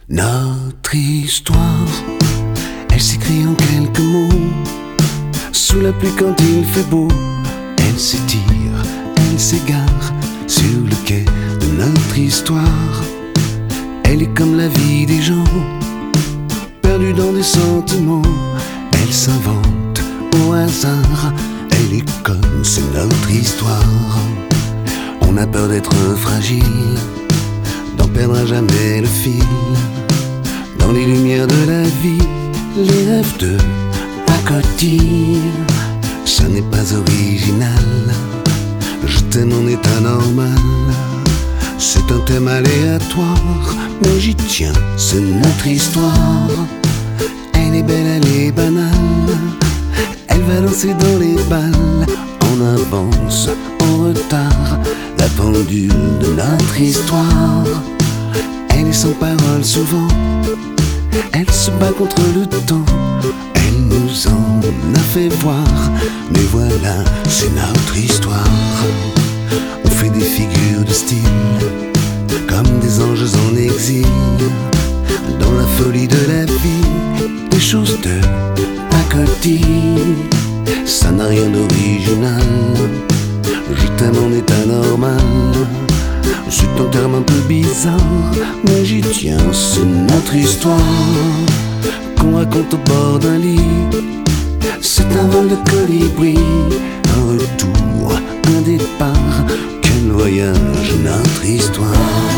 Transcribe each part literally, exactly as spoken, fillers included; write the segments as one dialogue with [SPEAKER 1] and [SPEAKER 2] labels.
[SPEAKER 1] Notre histoire, elle s'écrit en quelques mots. Sous la pluie quand il fait beau, elle s'étire, elle s'égare sur le quai de notre histoire. Elle est comme la vie des gens, perdue dans des sentiments. Elle s'invente au hasard, elle est comme c'est notre histoire. On a peur d'être fragile, d'en perdre à jamais le fil. Dans les lumières de la vie, les rêves de pacotille. Ça n'est pas original, je t'aime en état normal. C'est un thème aléatoire, mais j'y tiens, c'est notre histoire. Elle est belle, elle est banale, elle va danser dans les balles. En avance, en retard, la pendule de notre histoire. Elle est sans parole souvent, elle se bat contre le temps. Elle nous en a fait voir, mais voilà, c'est notre histoire. On fait des figures de style, comme des anges en exil. Dans la folie de la vie, des choses de pacotille. Ça n'a rien d'original, je t'aime en état normal. C'est un terme un peu bizarre, mais j'y tiens, c'est notre histoire. Qu'on raconte au bord d'un lit, c'est un vol de colibri. Un retour, un départ, quel voyage, notre histoire.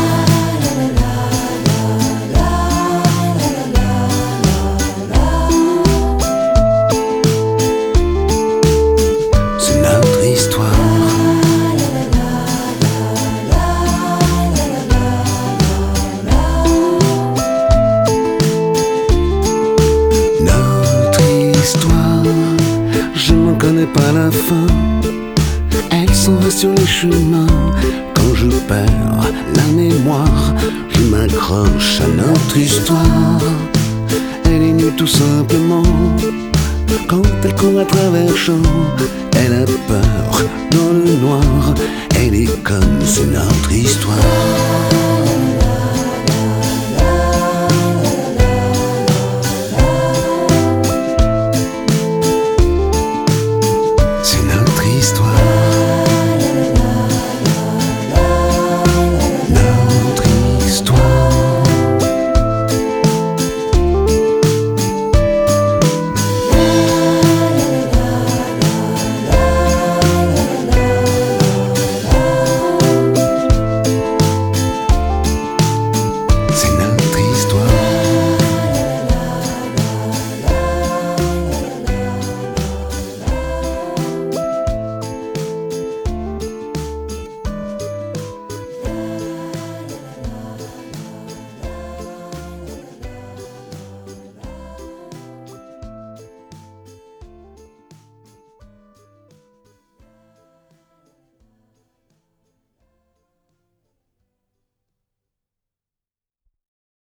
[SPEAKER 1] Je n'en connais pas la fin, elle s'en va sur les chemins. Quand je perds la mémoire, je m'accroche à notre histoire. Elle est nue tout simplement, quand elle court à travers champs. Elle a peur dans le noir, elle est comme c'est notre histoire.